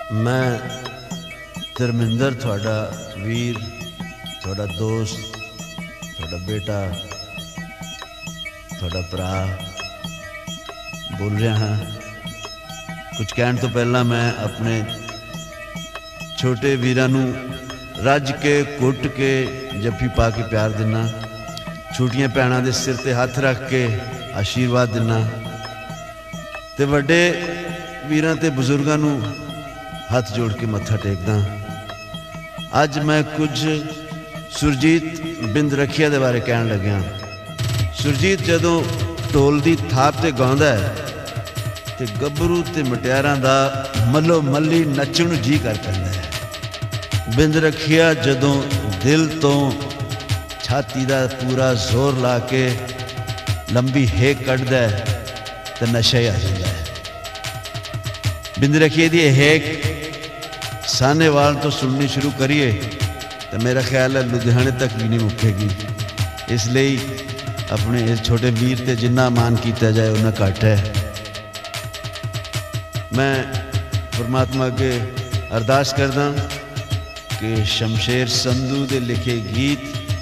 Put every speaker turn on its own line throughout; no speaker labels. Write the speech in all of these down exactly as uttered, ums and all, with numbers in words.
मैं धर्मिंदर थोड़ा वीर, थोड़ा दोस्त, थोड़ा बेटा, थोड़ा भरा बोल रहा हाँ। कुछ कहने तो पहला मैं अपने छोटे वीरां नूं रज के कुट के जफ्फी पा के प्यार दिना, छोटियां भैणां दे सिर ते हथ रख के आशीर्वाद दिना ते वड्डे वीरां ते बजुर्गां नूं हथ जोड़ के मत्था टेकदा। अज मैं कुछ सुरजीत बिंद रखिया दे बारे कहण लग्या। सुरजीत जदों ढोल दी थाप ते गाउंदा है ते गभरू ते मटियारां दा मल्लो मल्ली नच्चण नूं जी कर पैंदा है। बिंद रखिया जदों दिल तो छाती दा पूरा जोर ला के लंबी हेक कढ़दा है तो नशा ही आ जाता है। बिंद रखिए दी हेक सानेवाल तो सुननी शुरू करिए तो मेरा ख्याल है लुधियाने तक भी नहीं मुकेगी। इसलिए अपने इस छोटे वीर ते जिन्ना मान किया जाए उन्ना घट है। मैं परमात्मा अगे अरदास करदा कि शमशेर संधू दे लिखे गीत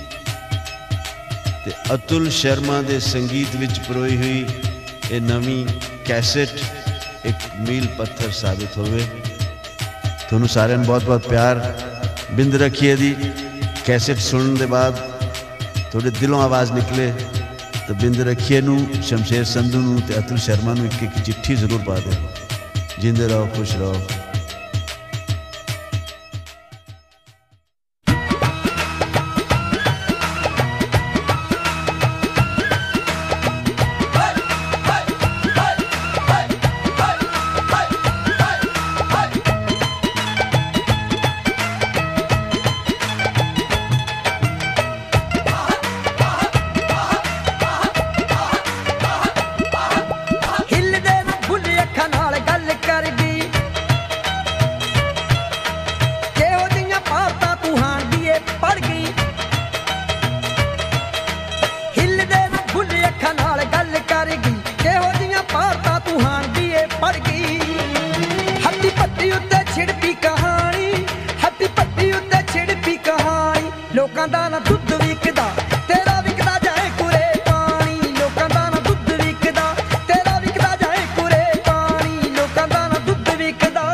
ते अतुल शर्मा दे संगीत विच परोई हुई ये नवी कैसेट एक मील पत्थर साबित होवे। तुहानू सारिਆਂ ਨੂੰ बहुत बहुत प्यार। बिंद रखिए दी कैसेट सुनने के बाद थोड़े दिलों आवाज़ निकले तो बिंद रखिए नू, शमशेर संधू नू ते अतुल शर्मा नू एक एक चिट्ठी जरूर पा दे। जिंदे रहो, खुश रहो।
लोकां दा ना दुध विकदा तेरा विकदा जाए कुरे पानी। लोकां दा ना दुध विकदा तेरा विकदा जाए कुरे पानी। लोकां दा ना दुध विकदा।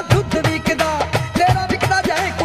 ਦੁੱਧ ਵਿਕਦਾ ਤੇਰਾ ਵਿਕਦਾ ਜਾਏ